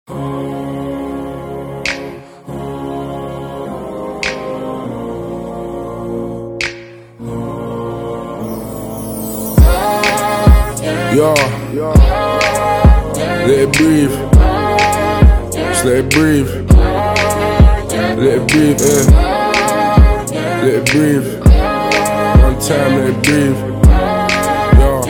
Yo, let it breathe. Just let it breathe. Let it breathe, Let it breathe. One time, let it breathe. Yo,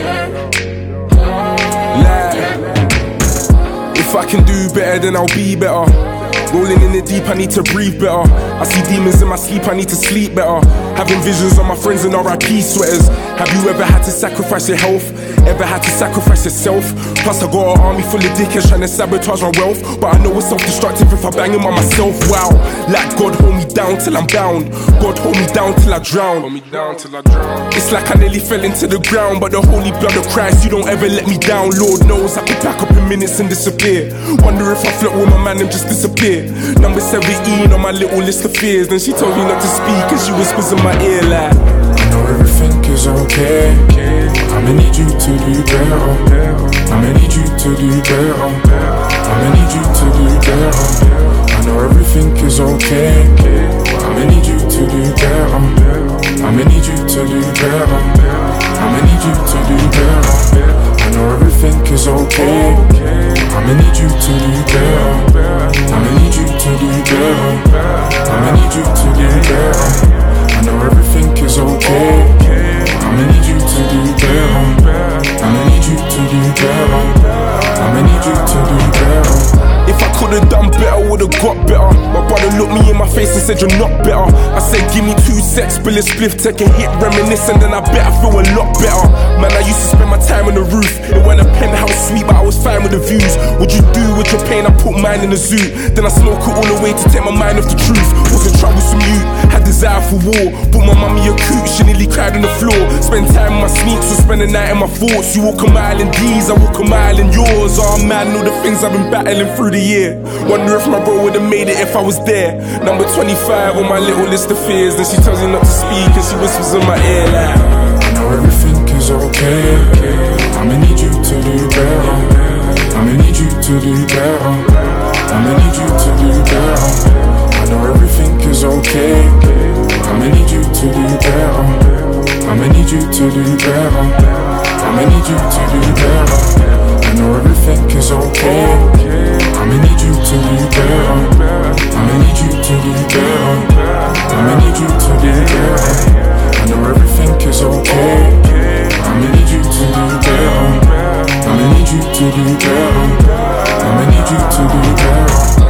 if I can do better, then I'll be better. Rolling in the deep, I need to breathe better. I see demons in my sleep, I need to sleep better. Having visions of my friends in RIP sweaters. Have you ever had to sacrifice your health? Ever had to sacrifice yourself? Plus I got an army full of dickheads trying to sabotage my wealth. But I know it's self-destructive if I bang him on myself. Wow, like God hold me down till I'm bound. God hold me down till I drown. Hold me down till I drown. It's like I nearly fell into the ground, but the holy blood of Christ, you don't ever let me down. Lord knows I could back up in minutes and disappear. Wonder if I float with my man and just disappear. Number 17 on my little list of fears. Then she told me not to speak and she whispers in my ear like, I know everything is okay. I'ma need you to do better. I'ma need you to do better. I'ma need you to do better. I know everything is okay. I'ma need you to do better. I'ma need you to do better. I'ma need you to do better. I know everything is okay. I'ma need you to do better. I'ma need you to do better. I'ma need you to do better. I know everything is okay. I'ma need you to do better. I'ma need you to do better. I'ma need you to do better. if I could've done better, would've got better. My brother looked me in my face and said you're not better. I said give me 2 secs, spill a spliff, take a hit, reminisce, and then I bet I feel a lot better. Man, I used to spend my time on the roof. It went a penthouse suite, but I was fine with the views. What you do with your pain? I put mine in the zoo. Then I smoke it all the way to take my mind off the truth. Was a troublesome youth, had desire for war. Bought my mummy a coupe, she nearly cried on the floor. Spend time in my sneaks, or spend the night in my thoughts. You walk a mile in these, I walk a mile in yours. Oh man, all the things I've been battling through the year. Wonder if my bro would've made it if I was there. Number 25 on my little list of fears. Then she tells me not to speak and she whispers in my ear like, I know everything is okay. I'ma need you to do better. I'ma need you to do better. I'ma need you to do better. I know everything is okay. I'ma need you to do better. I'ma need you to do better. I'ma need you to do better. I know everything is okay. I'ma need you to do better. I'ma need you to do better. I'ma need you to do better. I know everything is okay. I'ma need you to do better. I'ma need you to do better. I'ma need you to do better.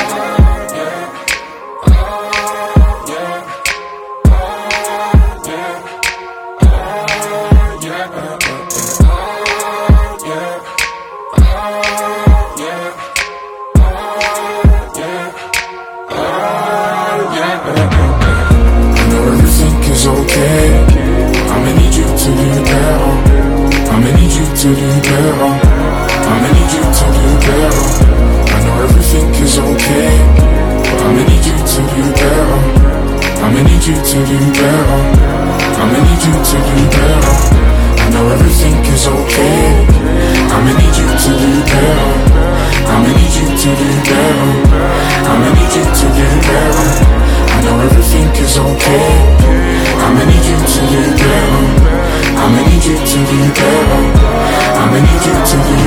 Okay, I'ma need you to do better. I'ma need you to do better. I'ma need you to do better. I know everything is okay. I'ma need you to do better. I'ma need you to do better. I'ma need you to do better. I know everything is okay. I'ma need you to do better. I'ma need you to do better. I'ma need you to do better. I know everything is okay. I'ma need you to do better. I'ma need you to do better. I'ma need you to do